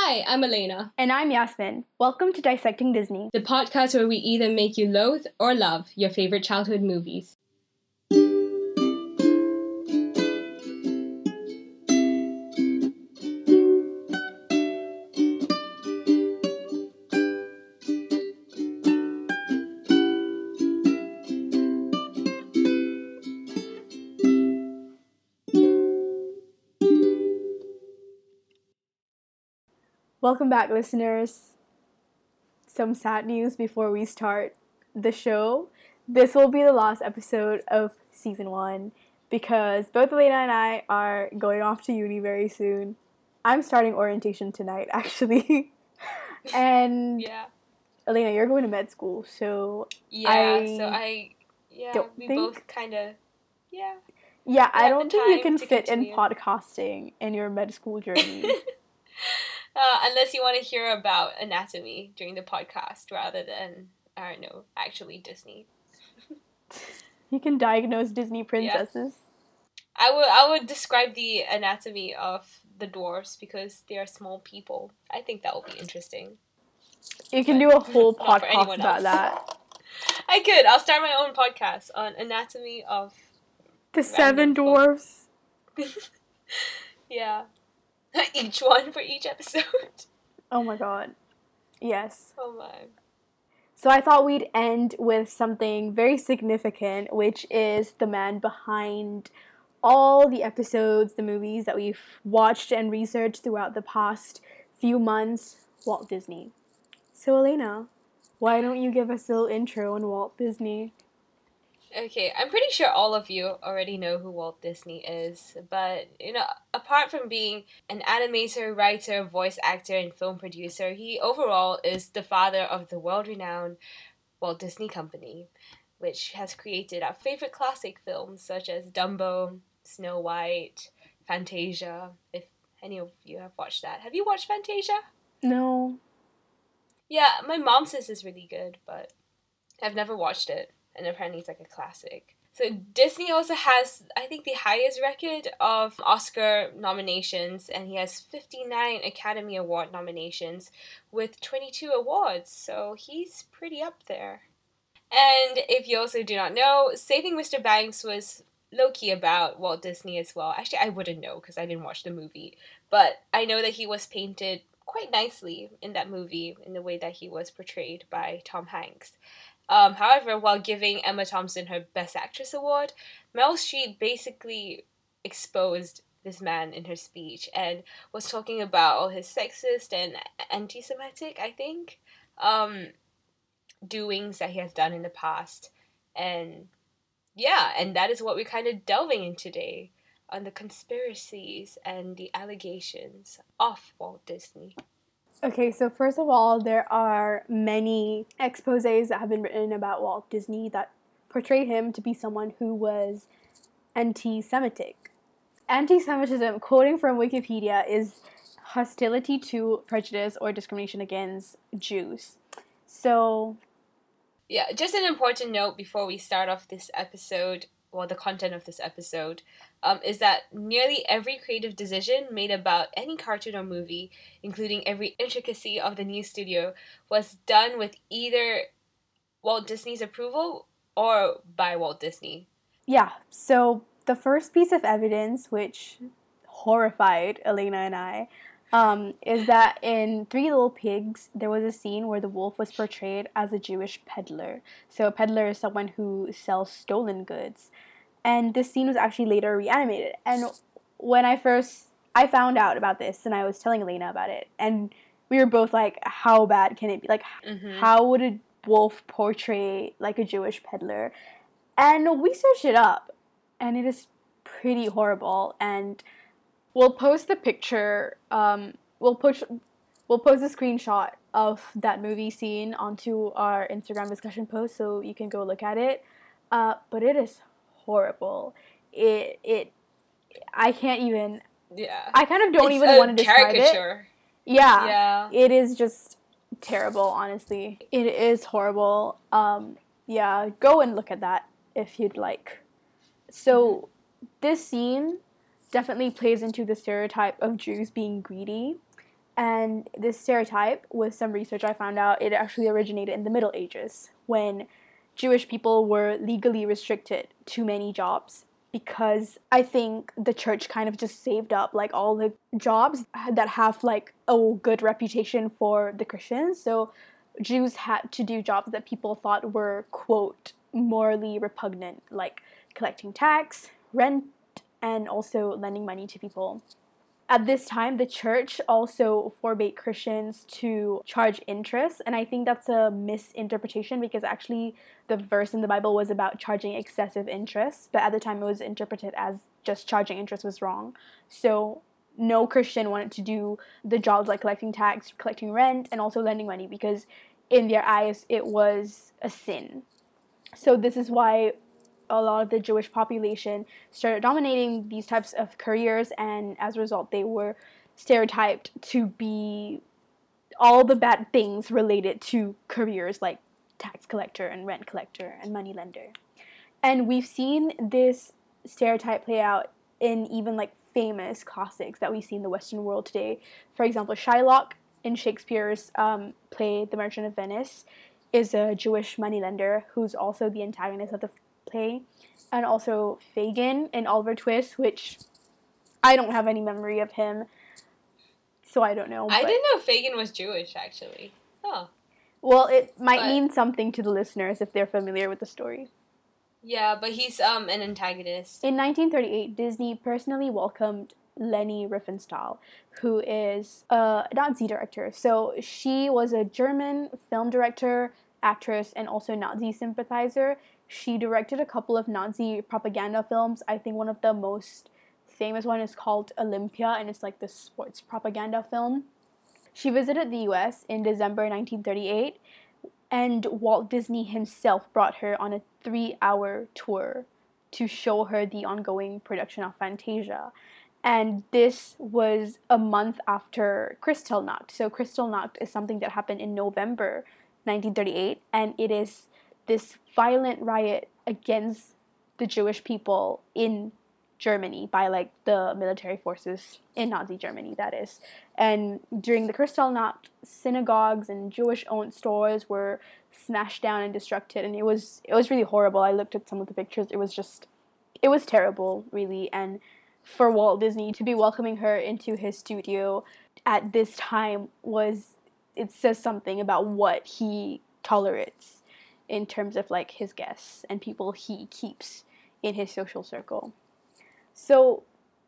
Hi, I'm Elena. And I'm Yasmin. Welcome to Dissecting Disney, the podcast where we either make you loathe or love your favorite childhood movies. Welcome back, listeners. Some sad news before we start the show. This will be the last episode of season 1 because both Elena and I are going off to uni very soon. I'm starting orientation tonight, actually. And yeah. Elena, you're going to med school, so we think... both kind of, Yeah, I don't think you can fit in podcasting in your med school journey. Unless you want to hear about anatomy during the podcast rather than, I don't know, actually Disney. You can diagnose Disney princesses. Yeah. I would describe the anatomy of the dwarves because they are small people. I think that will be interesting. You can do a whole podcast about that. I could. I'll start my own podcast on anatomy of the 7 dwarves. Yeah. Each one for each episode. Oh my god. Yes. Oh my. So I thought we'd end with something very significant, which is the man behind all the episodes, the movies that we've watched and researched throughout the past few months, Walt Disney. So Elena, why don't you give us a little intro on Walt Disney? Okay, I'm pretty sure all of you already know who Walt Disney is, but, apart from being an animator, writer, voice actor, and film producer, he overall is the father of the world-renowned Walt Disney Company, which has created our favorite classic films such as Dumbo, Snow White, Fantasia, if any of you have watched that. Have you watched Fantasia? No. Yeah, my mom says it's really good, but I've never watched it. And apparently it's like a classic. So Disney also has, I think, the highest record of Oscar nominations, and he has 59 Academy Award nominations with 22 awards, so he's pretty up there. And if you also do not know, Saving Mr. Banks was low-key about Walt Disney as well. Actually, I wouldn't know because I didn't watch the movie, but I know that he was painted quite nicely in that movie in the way that he was portrayed by Tom Hanks. However, while giving Emma Thompson her Best Actress award, Meryl Streep basically exposed this man in her speech and was talking about all his sexist and anti-Semitic, I think, doings that he has done in the past. And that is what we're kind of delving in today, on the conspiracies and the allegations of Walt Disney. Okay, so first of all, there are many exposés that have been written about Walt Disney that portray him to be someone who was anti-Semitic. Anti-Semitism, quoting from Wikipedia, is hostility to, prejudice, or discrimination against Jews. So... yeah, just an important note before we start off this episode, well, the content of this episode, is that nearly every creative decision made about any cartoon or movie, including every intricacy of the new studio, was done with either Walt Disney's approval or by Walt Disney. Yeah, so the first piece of evidence, which horrified Elena and I, is that in Three Little Pigs, there was a scene where the wolf was portrayed as a Jewish peddler. So a peddler is someone who sells stolen goods. And this scene was actually later reanimated. And when I found out about this, and I was telling Elena about it, and we were both like, how bad can it be? Like, How would a wolf portray, like, a Jewish peddler? And we searched it up, and it is pretty horrible. And we'll post the picture, we'll post a screenshot of that movie scene onto our Instagram discussion post so you can go look at it. But it is horrible. I can't even... Yeah. I kind of don't even want to describe caricature. It. Yeah. It is just terrible, honestly. It is horrible. Yeah, go and look at that if you'd like. So, this scene definitely plays into the stereotype of Jews being greedy. And this stereotype, with some research I found out, it actually originated in the Middle Ages when Jewish people were legally restricted to many jobs, because I think the church kind of just saved up like all the jobs that have like a good reputation for the Christians. So Jews had to do jobs that people thought were, quote, morally repugnant, like collecting tax, rent, and also lending money to people. At this time, the church also forbade Christians to charge interest, and I think that's a misinterpretation, because actually the verse in the Bible was about charging excessive interest, but at the time it was interpreted as just charging interest was wrong. So no Christian wanted to do the jobs like collecting tax, collecting rent, and also lending money, because in their eyes it was a sin. So this is why a lot of the Jewish population started dominating these types of careers, and as a result, they were stereotyped to be all the bad things related to careers like tax collector and rent collector and money lender. And we've seen this stereotype play out in even like famous classics that we see in the Western world today. For example, Shylock in Shakespeare's play The Merchant of Venice is a Jewish moneylender who's also the antagonist of the play, and also Fagin in Oliver Twist, which I don't have any memory of him, so I don't know. I didn't know Fagin was Jewish, actually. Oh. Well, it might mean something to the listeners if they're familiar with the story. Yeah, but he's an antagonist. In 1938, Disney personally welcomed Leni Riefenstahl, who is a Nazi director. So she was a German film director, actress, and also Nazi sympathizer. She directed a couple of Nazi propaganda films. I think one of the most famous one is called Olympia, and it's like the sports propaganda film. She visited the US in December 1938, and Walt Disney himself brought her on a 3-hour tour to show her the ongoing production of Fantasia. And this was a month after Kristallnacht. So Kristallnacht is something that happened in November 1938, and it is this violent riot against the Jewish people in Germany by like the military forces in Nazi Germany, that is. And during the Kristallnacht, synagogues and Jewish-owned stores were smashed down and destructed, and it was really horrible. I looked at some of the pictures. It was terrible, really. And for Walt Disney to be welcoming her into his studio at this time it says something about what he tolerates in terms of like his guests and people he keeps in his social circle. So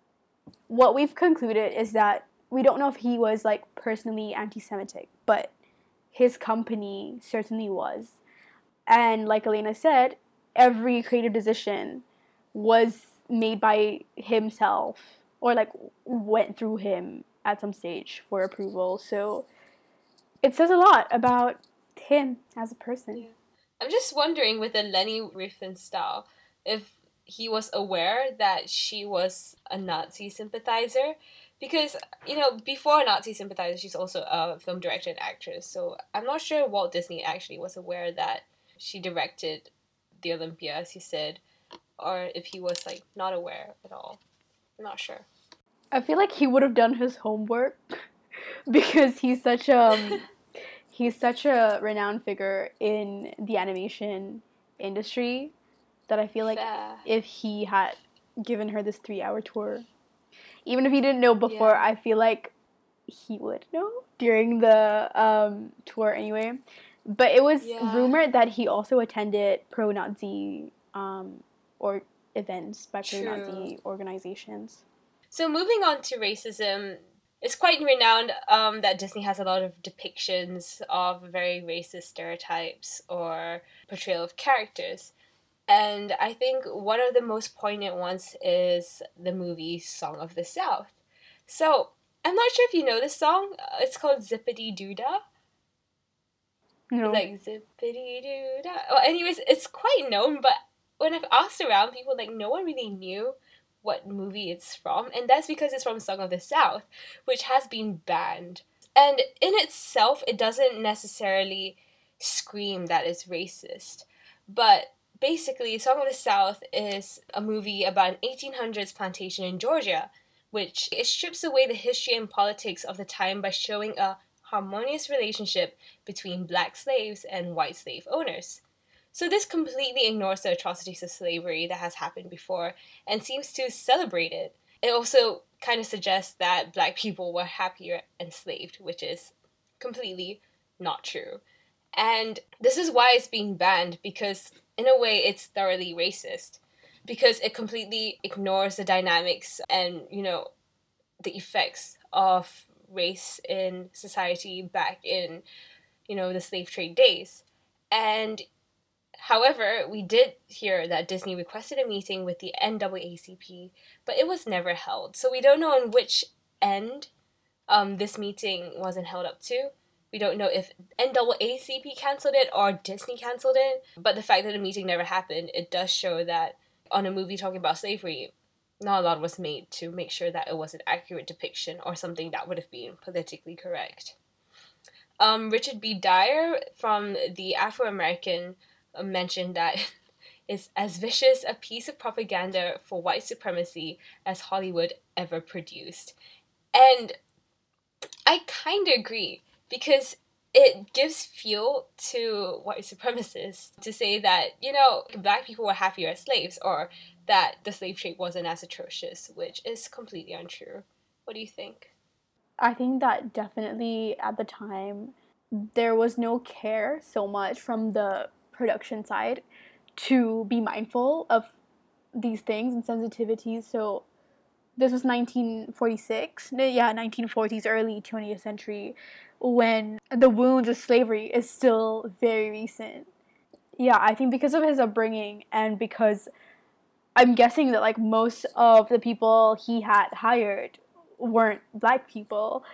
what we've concluded is that we don't know if he was like personally anti-Semitic, but his company certainly was. And like Elena said, every creative decision was made by himself or like went through him at some stage for approval. So it says a lot about him as a person. Yeah. I'm just wondering with the Leni Riefenstahl if he was aware that she was a Nazi sympathizer, because, you know, before a Nazi sympathizer, she's also a film director and actress, so I'm not sure Walt Disney actually was aware that she directed the Olympia, as you said, or if he was, like, not aware at all. I'm not sure. I feel like he would have done his homework because he's such a renowned figure in the animation industry that I feel like if he had given her this 3-hour tour, even if he didn't know before, I feel like he would know during the tour anyway. But it was rumored that he also attended pro-Nazi or events by pro-Nazi organizations. So moving on to racism, it's quite renowned that Disney has a lot of depictions of very racist stereotypes or portrayal of characters. And I think one of the most poignant ones is the movie Song of the South. So, I'm not sure if you know this song. It's called Zippity Doo Dah. No. It's like Zippity Doo Dah. Well, anyways, it's quite known, but when I've asked around, people, like, no one really knew what movie it's from. And that's because it's from Song of the South, which has been banned. And in itself, it doesn't necessarily scream that it's racist. But basically, Song of the South is a movie about an 1800s plantation in Georgia, which it strips away the history and politics of the time by showing a harmonious relationship between black slaves and white slave owners. So this completely ignores the atrocities of slavery that has happened before and seems to celebrate it. It also kind of suggests that black people were happier enslaved, which is completely not true. And this is why it's being banned, because in a way it's thoroughly racist. Because it completely ignores the dynamics and, the effects of race in society back in, the slave trade days. And however, we did hear that Disney requested a meeting with the NAACP, but it was never held. So we don't know on which end this meeting wasn't held up to. We don't know if NAACP canceled it or Disney canceled it. But the fact that the meeting never happened, it does show that on a movie talking about slavery, not a lot was made to make sure that it was an accurate depiction or something that would have been politically correct. Richard B. Dyer from the Afro-American mentioned that it's as vicious a piece of propaganda for white supremacy as Hollywood ever produced. And I kind of agree, because it gives fuel to white supremacists to say that, black people were happier as slaves, or that the slave trade wasn't as atrocious, which is completely untrue. What do you think? I think that definitely at the time there was no care so much from the production side to be mindful of these things and sensitivities. So this was 1946, 1940s, early 20th century, when the wounds of slavery is still very recent. Yeah, I think because of his upbringing, and because I'm guessing that like most of the people he had hired weren't black people,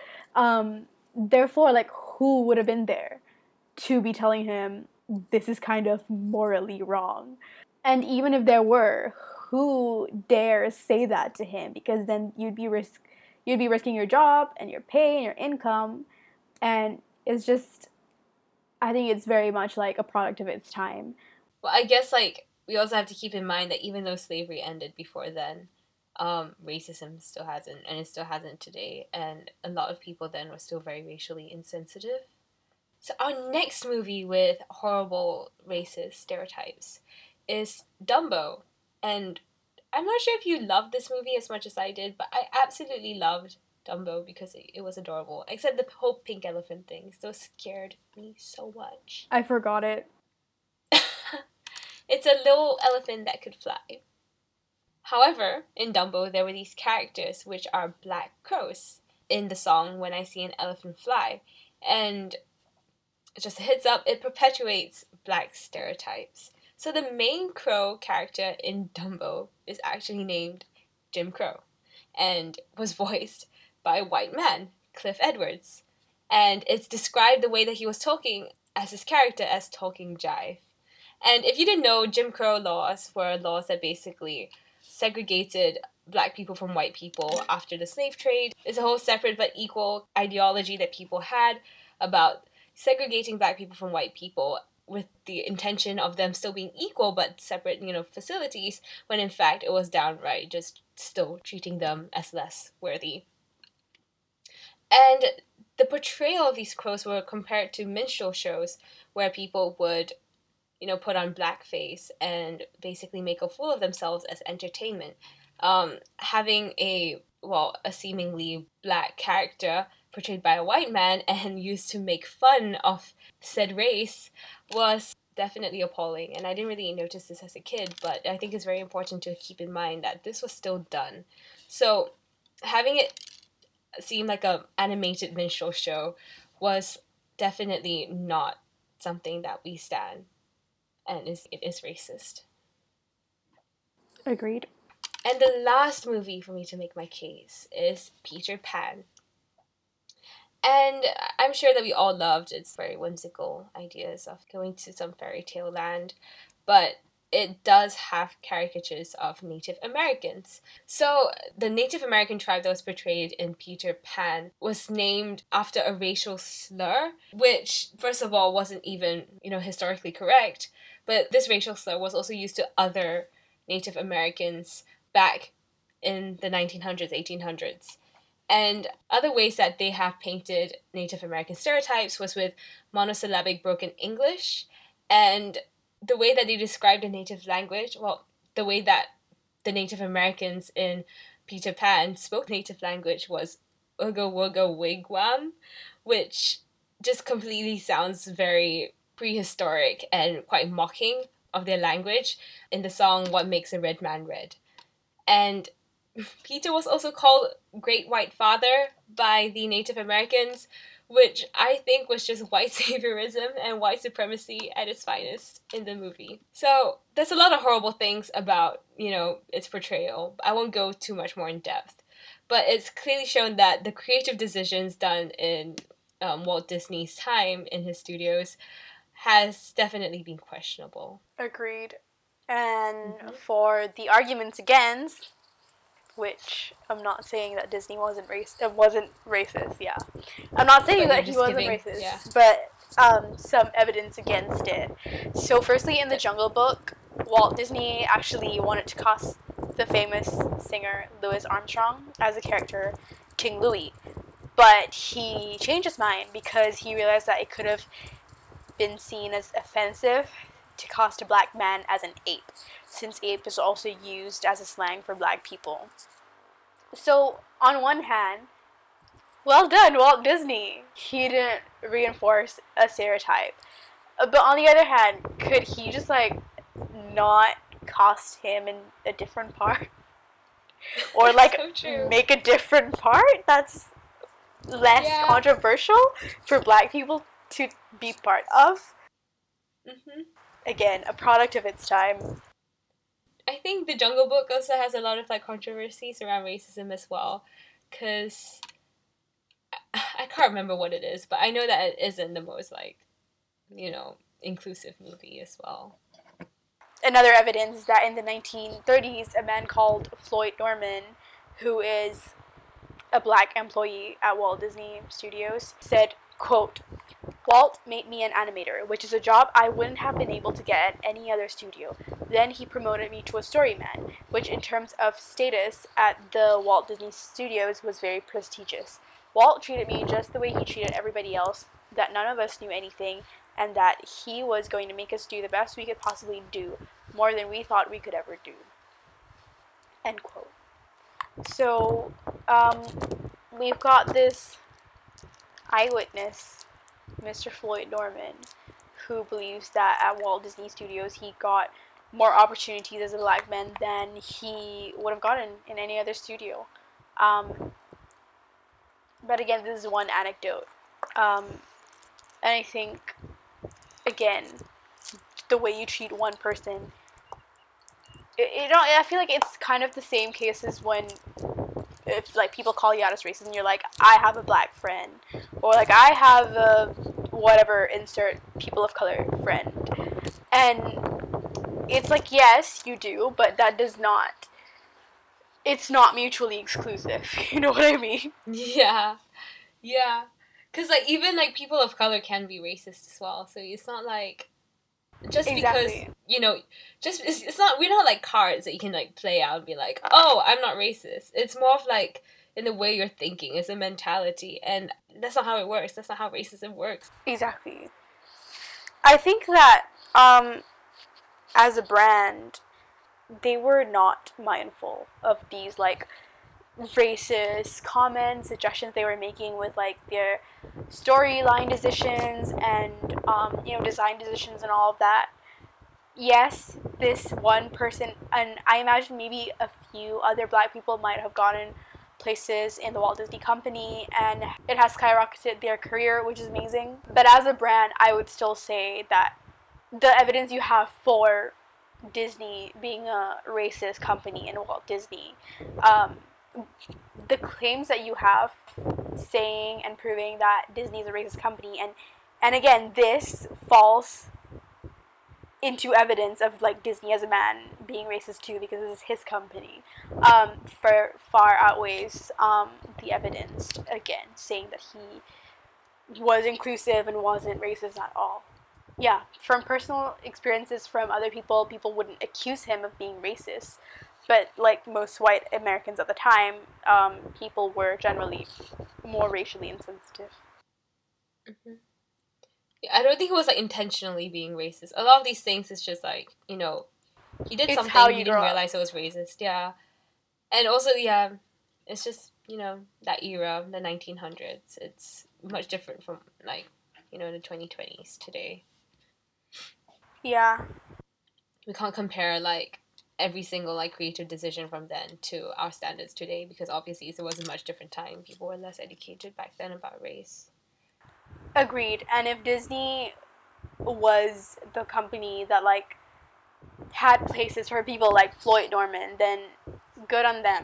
therefore like who would have been there to be telling him this is kind of morally wrong? And even if there were, who dares say that to him? Because then you'd be risking your job and your pay and your income, and it's just, I think it's very much like a product of its time. Well, I guess we also have to keep in mind that even though slavery ended before then, racism still hasn't, and it still hasn't today, and a lot of people then were still very racially insensitive. So our next movie with horrible racist stereotypes is Dumbo. And I'm not sure if you loved this movie as much as I did, but I absolutely loved Dumbo because it was adorable. Except the whole pink elephant thing. Those scared me so much. I forgot it. It's a little elephant that could fly. However, in Dumbo, there were these characters which are black crows in the song When I See an Elephant Fly. And just a heads up, it perpetuates black stereotypes. So the main crow character in Dumbo is actually named Jim Crow and was voiced by a white man, Cliff Edwards. And it's described the way that he was talking as his character as talking jive. And if you didn't know, Jim Crow laws were laws that basically segregated black people from white people after the slave trade. It's a whole separate but equal ideology that people had about segregating black people from white people with the intention of them still being equal but separate, facilities, when in fact it was downright just still treating them as less worthy. And the portrayal of these crows were compared to minstrel shows where people would, put on blackface and basically make a fool of themselves as entertainment. Having a seemingly black character portrayed by a white man and used to make fun of said race was definitely appalling. And I didn't really notice this as a kid, but I think it's very important to keep in mind that this was still done. So having it seem like an animated minstrel show was definitely not something that we stand, and it is racist. Agreed. And the last movie for me to make my case is Peter Pan. And I'm sure that we all loved its very whimsical ideas of going to some fairy tale land, but it does have caricatures of Native Americans. So the Native American tribe that was portrayed in Peter Pan was named after a racial slur, which, first of all, wasn't even, historically correct, but this racial slur was also used to other Native Americans back in the 1900s, 1800s. And other ways that they have painted Native American stereotypes was with monosyllabic broken English. And the way that they described a native language, well, the way that the Native Americans in Peter Pan spoke native language was Ugga Wugga Wigwam, which just completely sounds very prehistoric and quite mocking of their language in the song What Makes a Red Man Red. And Peter was also called Great White Father by the Native Americans, which I think was just white saviorism and white supremacy at its finest in the movie. So there's a lot of horrible things about, its portrayal. I won't go too much more in depth. But it's clearly shown that the creative decisions done in Walt Disney's time in his studios has definitely been questionable. Agreed. And for the arguments against, which I'm not saying that Disney wasn't racist, yeah. I'm not saying that he wasn't racist, but some evidence against it. So firstly, in the Jungle Book, Walt Disney actually wanted to cast the famous singer Louis Armstrong as a character, King Louis. But he changed his mind because he realized that it could have been seen as offensive to cast a black man as an ape, since ape is also used as a slang for black people. So, on one hand, well done, Walt Disney. He didn't reinforce a stereotype. But on the other hand, could he just, not cast him in a different part? Or, so make a different part that's less controversial for black people to be part of? Again, a product of its time. I think the Jungle Book also has a lot of controversies around racism as well, because I can't remember what it is, but I know that it isn't the most inclusive movie as well. Another evidence is that in the 1930s, a man called Floyd Norman, who is a black employee at Walt Disney Studios, said, quote, "Walt made me an animator, which is a job I wouldn't have been able to get at any other studio. Then he promoted me to a storyman, which in terms of status at the Walt Disney Studios was very prestigious. Walt treated me just the way he treated everybody else, that none of us knew anything, and that he was going to make us do the best we could possibly do, more than we thought we could ever do." End quote. So, we've got this eyewitness, Mr. Floyd Norman, who believes that at Walt Disney Studios he got more opportunities as a black man than he would have gotten in any other studio. But again, this is one anecdote. And I think, again, the way you treat one person, I feel like it's kind of the same case as when if people call you out as racist and you're like, I have a black friend, or I have a whatever, insert people of color friend, and it's yes, you do, but that does not, it's not mutually exclusive. You know what I mean? Yeah, because even people of color can be racist as well, so it's not just exactly. Because it's not, we're not like cards that you can play out and be like, oh, I'm not racist. It's more of in the way you're thinking, it's a mentality, and that's not how it works. That's not how racism works. Exactly. I think that as a brand, they were not mindful of these racist comments, suggestions they were making with their storyline decisions and design decisions and all of that. Yes, this one person, and I imagine maybe a few other black people might have gotten places in the Walt Disney Company, and it has skyrocketed their career, which is amazing. But as a brand, I would still say that the evidence you have for Disney being a racist company and Walt Disney, the claims that you have saying and proving that Disney is a racist company, and again, this falls into evidence of Disney as a man being racist too, because this is his company, far outweighs the evidence, again, saying that he was inclusive and wasn't racist at all. Yeah, from personal experiences from other people wouldn't accuse him of being racist, But like most white Americans at the time, people were generally more racially insensitive. Mm-hmm. Yeah, I don't think it was like intentionally being racist. A lot of these things is just like, he did It's something, how he you didn't grow up. realize it was racist. Yeah. And also, yeah, it's just, that era, the 1900s. It's much different from like, the 2020s today. Yeah. We can't compare like every single like creative decision from then to our standards today, because obviously it was a much different time. People were less educated back then about race. Agreed. And if Disney was the company that like had places for people like Floyd Norman, then good on them.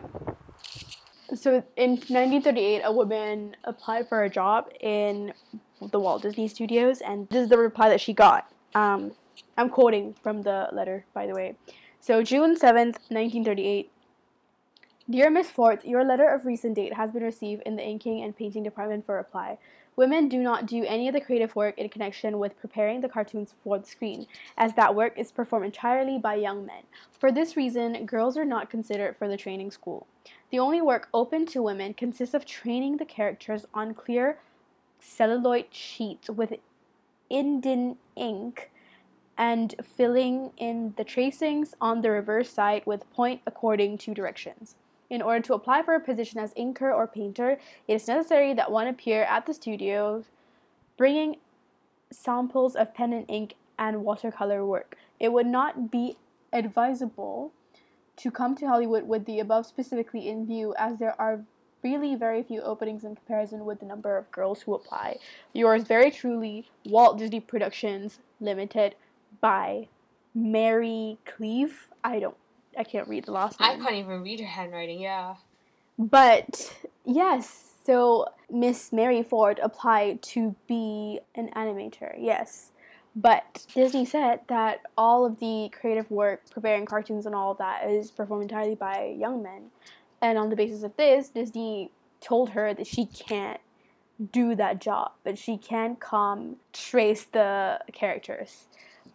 So in 1938, a woman applied for a job in the Walt Disney Studios, and this is the reply that she got. I'm quoting from the letter, by the way. So June 7th, 1938. Dear Miss Fort, your letter of recent date has been received in the inking and painting department for reply. Women do not do any of the creative work in connection with preparing the cartoons for the screen, as that work is performed entirely by young men. For this reason, girls are not considered for the training school. The only work open to women consists of training the characters on clear celluloid sheets with Indian ink and filling in the tracings on the reverse side with point according to directions. In order to apply for a position as inker or painter, it is necessary that one appear at the studio bringing samples of pen and ink and watercolor work. It would not be advisable to come to Hollywood with the above specifically in view, as there are really very few openings in comparison with the number of girls who apply. Yours very truly, Walt Disney Productions Limited, by Mary Cleave. I can't read the last name. I can't even read her handwriting, yeah. But yes, so Miss Mary Ford applied to be an animator, yes. But Disney said that all of the creative work, preparing cartoons and all of that, is performed entirely by young men. And on the basis of this, Disney told her that she can't do that job, but she can come trace the characters.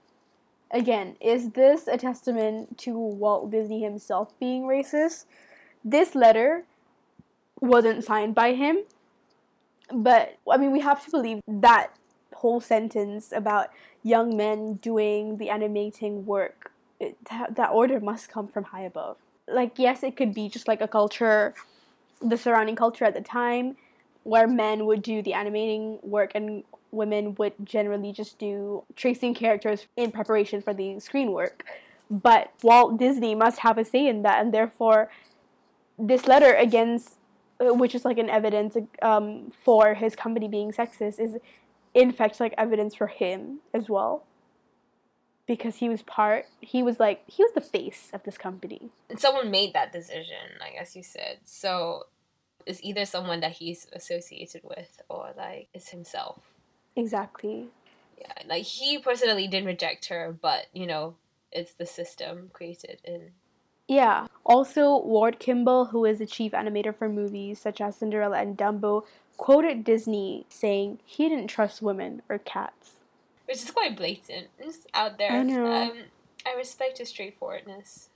Again, is this a testament to Walt Disney himself being racist? This letter wasn't signed by him, but I mean, we have to believe that whole sentence about young men doing the animating work, that order must come from high above. Like, yes, it could be just like a culture, the surrounding culture at the time, where men would do the animating work and women would generally just do tracing characters in preparation for the screen work. But Walt Disney must have a say in that, and therefore this letter against, which is like an evidence for his company being sexist, is in fact like evidence for him as well, because he was the face of this company. And someone made that decision, like as you said. So it's either someone that he's associated with or like it's himself. Exactly. Yeah, like he personally didn't reject her, but it's the system created in. Yeah. Also, Ward Kimball, who is the chief animator for movies such as Cinderella and Dumbo, quoted Disney saying he didn't trust women or cats. Which is quite blatant. It's out there. I know. I respect his straightforwardness.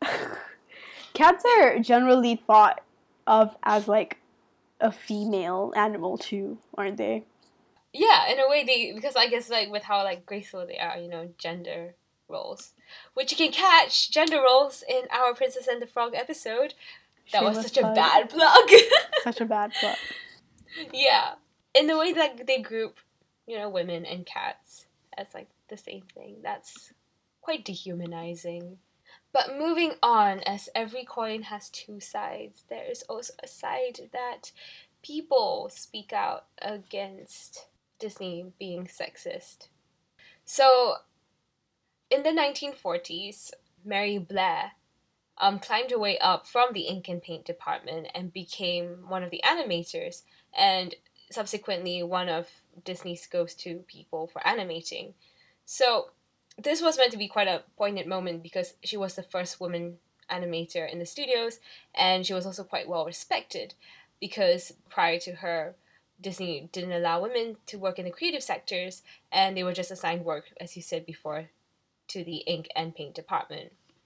Cats are generally thought of as like a female animal too, aren't they? Yeah, in a way because I guess like with how like graceful they are, gender roles. Which you can catch gender roles in our Princess and the Frog episode. That was such a bad plug. Such a bad plug. Yeah. In the way that they group, women and cats as like the same thing. That's quite dehumanizing. But moving on, as every coin has two sides, there is also a side that people speak out against Disney being sexist. So, in the 1940s, Mary Blair climbed her way up from the ink and paint department and became one of the animators, and subsequently one of Disney's go-to people for animating. So this was meant to be quite a poignant moment because she was the first woman animator in the studios, and she was also quite well respected because prior to her, Disney didn't allow women to work in the creative sectors, and they were just assigned work, as you said before, to the ink and paint department.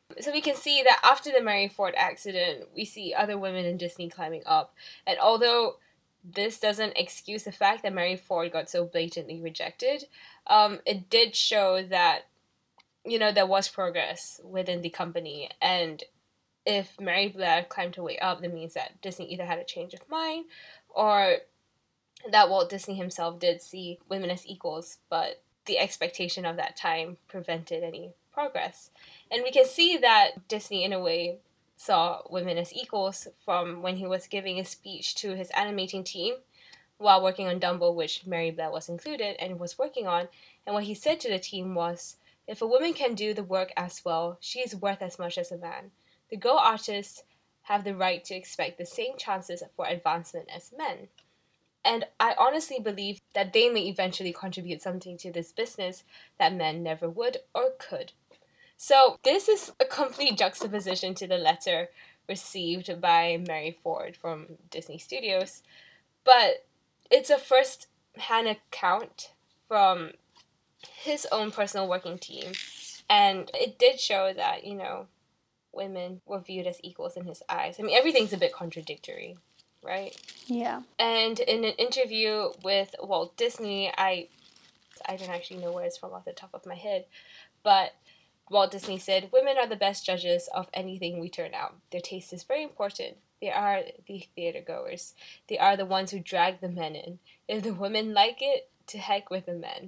So we can see that after the Mary Ford accident, we see other women in Disney climbing up. And although this doesn't excuse the fact that Mary Ford got so blatantly rejected, it did show that, there was progress within the company. And if Mary Blair climbed her way up, that means that Disney either had a change of mind or that Walt Disney himself did see women as equals, but the expectation of that time prevented any progress. And we can see that Disney, in a way, saw women as equals from when he was giving a speech to his animating team while working on Dumbo, which Mary Blair was included and was working on. And what he said to the team was, "If a woman can do the work as well, she is worth as much as a man. The girl artists have the right to expect the same chances for advancement as men." And I honestly believe that they may eventually contribute something to this business that men never would or could. So this is a complete juxtaposition to the letter received by Mary Ford from Disney Studios. But it's a first-hand account from his own personal working team. And it did show that, women were viewed as equals in his eyes. I mean, everything's a bit contradictory, right? Yeah. And in an interview with Walt Disney, I don't actually know where it's from off the top of my head, but Walt Disney said, "Women are the best judges of anything we turn out. Their taste is very important. They are the theater goers. They are the ones who drag the men in. If the women like it, to heck with the men."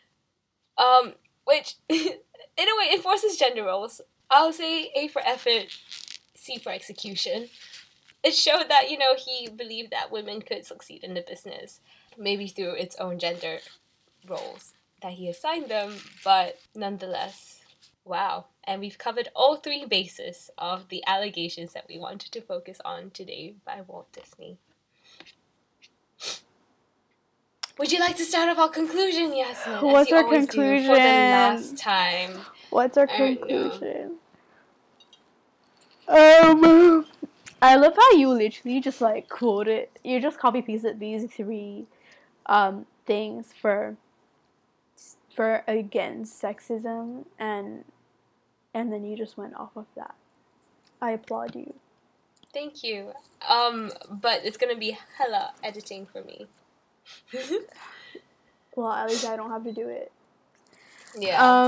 Which, in a way, enforces gender roles. I'll say A for effort, C for execution. It showed that, he believed that women could succeed in the business, maybe through its own gender roles that he assigned them, but nonetheless, wow. And we've covered all three bases of the allegations that we wanted to focus on today by Walt Disney. Would you like to start off our conclusion, Yasmin? What's our conclusion? Do for the last time. What's our conclusion? I love how you literally just quote it. You just copy pasted these three things for against sexism, and then you just went off of that. I applaud you. Thank you. But it's gonna be hella editing for me. Well, at least I don't have to do it. Yeah.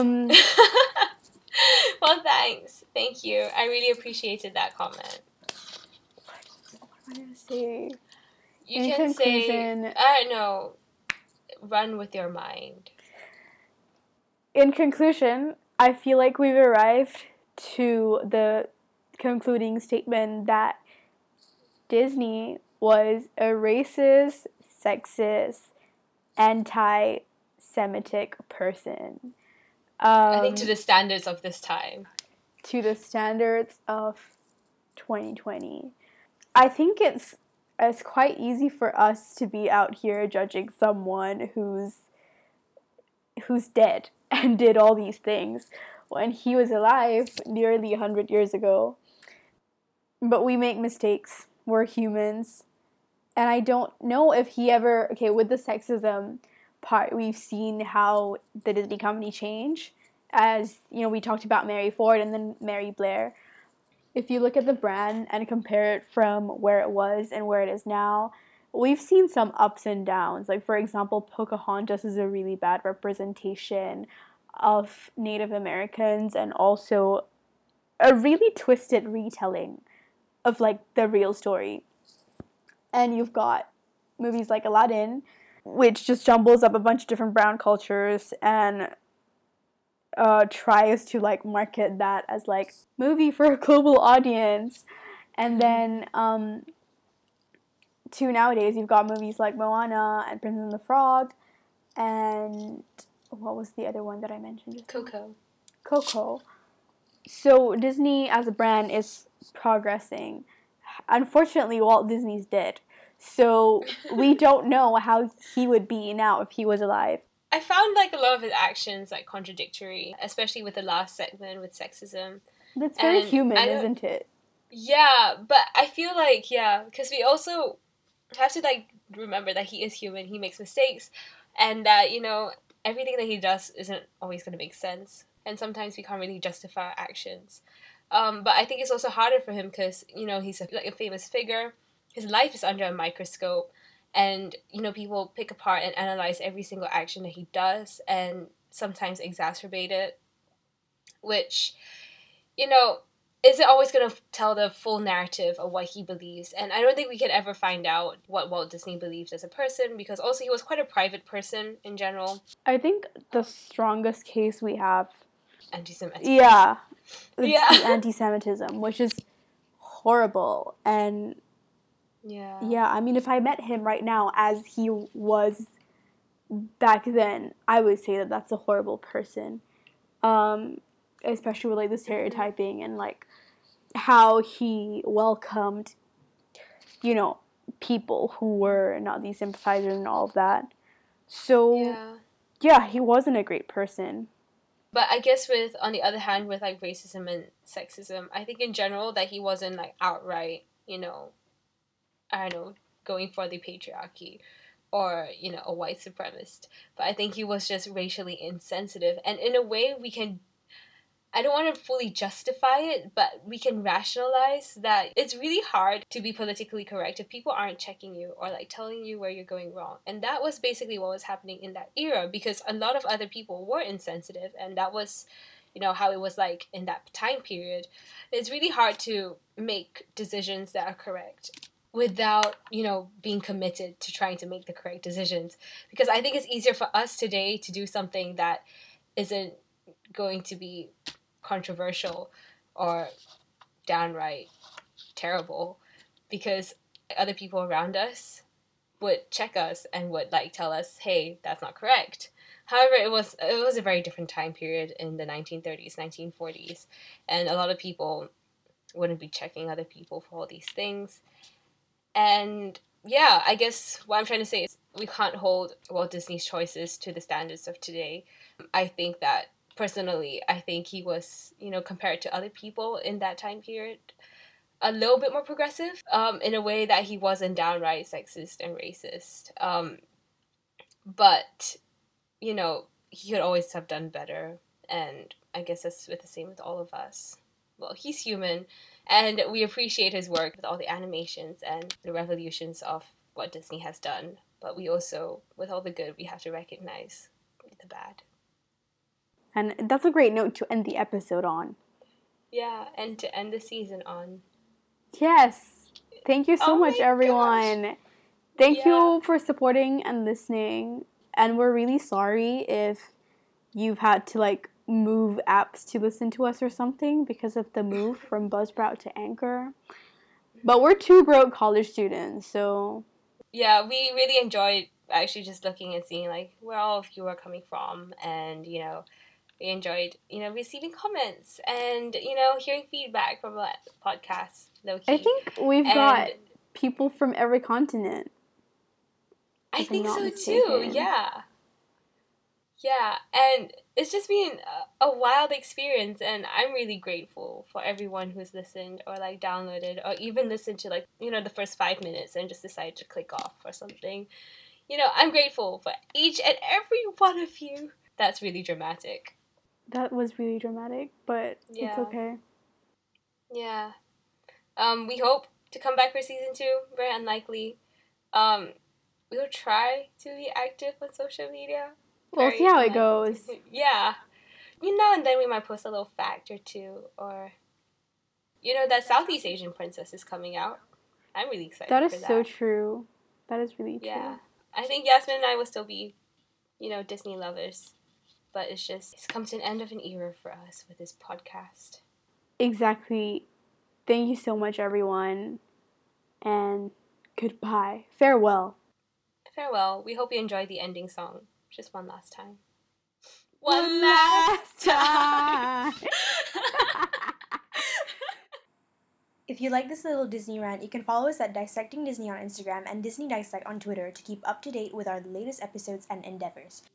Well, thanks. Thank you. I really appreciated that comment. What am I gonna say? You can say, I don't know, run with your mind. In conclusion, I feel like we've arrived to the concluding statement that Disney was a racist, sexist, anti-Semitic person. I think to the standards of this time. To the standards of 2020. I think it's quite easy for us to be out here judging someone who's dead and did all these things when he was alive nearly 100 years ago. But we make mistakes. We're humans. And I don't know if he ever... Okay, with the sexism part, we've seen how the Disney company changed. As, we talked about Mary Ford and then Mary Blair. If you look at the brand and compare it from where it was and where it is now, we've seen some ups and downs. Like, for example, Pocahontas is a really bad representation of Native Americans and also a really twisted retelling of, the real story. And you've got movies like Aladdin, which just jumbles up a bunch of different brown cultures and tries to, market that as, movie for a global audience. And then, to nowadays, you've got movies like Moana and Princess and the Frog, and what was the other one that I mentioned? Coco. So Disney as a brand is progressing. Unfortunately, Walt Disney's dead. So we don't know how he would be now if he was alive. I found a lot of his actions contradictory, especially with the last segment with sexism. That's very human, isn't it? Yeah, but I feel because we also have to remember that he is human, he makes mistakes, and that, everything that he does isn't always going to make sense. And sometimes we can't really justify our actions. But I think it's also harder for him because, he's like a famous figure. His life is under a microscope. And, people pick apart and analyze every single action that he does and sometimes exacerbate it, which, you know, isn't always going to tell the full narrative of what he believes. And I don't think we can ever find out what Walt Disney believes as a person, because also he was quite a private person in general. I think the strongest case we have... Anti-Semitism. Yeah. It's the anti-Semitism, which is horrible. And yeah, I mean, if I met him right now as he was back then, I would say that that's a horrible person. Especially with, like, the stereotyping and, like, how he welcomed, people who were Nazi sympathizers and all of that. So, yeah, he wasn't a great person. But I guess on the other hand, with, like, racism and sexism, I think in general that he wasn't, like, outright, I don't know, going for the patriarchy or, a white supremacist. But I think he was just racially insensitive. And in a way, I don't want to fully justify it, but we can rationalize that it's really hard to be politically correct if people aren't checking you or, like, telling you where you're going wrong. And that was basically what was happening in that era, because a lot of other people were insensitive, and that was, how it was like in that time period. It's really hard to make decisions that are correct without, being committed to trying to make the correct decisions. Because I think it's easier for us today to do something that isn't going to be controversial or downright terrible, because other people around us would check us and would, like, tell us, hey, that's not correct. However, it was a very different time period in the 1930s, 1940s, and a lot of people wouldn't be checking other people for all these things. And yeah, I guess what I'm trying to say is we can't hold Walt Disney's choices to the standards of today. I think that personally, I think he was, compared to other people in that time period, a little bit more progressive, in a way that he wasn't downright sexist and racist. But, he could always have done better. And I guess that's the same with all of us. Well, he's human, and we appreciate his work with all the animations and the revolutions of what Disney has done. But we also, with all the good, we have to recognize the bad. And that's a great note to end the episode on. Yeah, and to end the season on. Yes. Thank you so much, everyone. Gosh. Thank you for supporting and listening. And we're really sorry if you've had to, like, move apps to listen to us or something because of the move from Buzzsprout to Anchor. But we're two broke college students, so... Yeah, we really enjoyed actually just looking and seeing, like, where all of you are coming from. And, we enjoyed, receiving comments and, hearing feedback from the podcast, low-key. I think we've got people from every continent. I think so, too, yeah. Yeah, and it's just been a wild experience, and I'm really grateful for everyone who's listened or, like, downloaded or even listened to, like, the first 5 minutes and just decided to click off or something. I'm grateful for each and every one of you. That's really dramatic. That was really dramatic, but it's okay. Yeah. We hope to come back for season 2. Very unlikely. We'll try to be active on social media. We'll see how it goes. Yeah. And then we might post a little fact or two. Or, that Southeast Asian princess is coming out. I'm really excited for that. That is so true. That is really true. Yeah. I think Yasmin and I will still be, Disney lovers. But it's come to an end of an era for us with this podcast. Exactly. Thank you so much, everyone. And goodbye. Farewell. Farewell. We hope you enjoyed the ending song. Just one last time. One last time! If you like this little Disney rant, you can follow us at Dissecting Disney on Instagram and Disney Dissect on Twitter to keep up to date with our latest episodes and endeavors.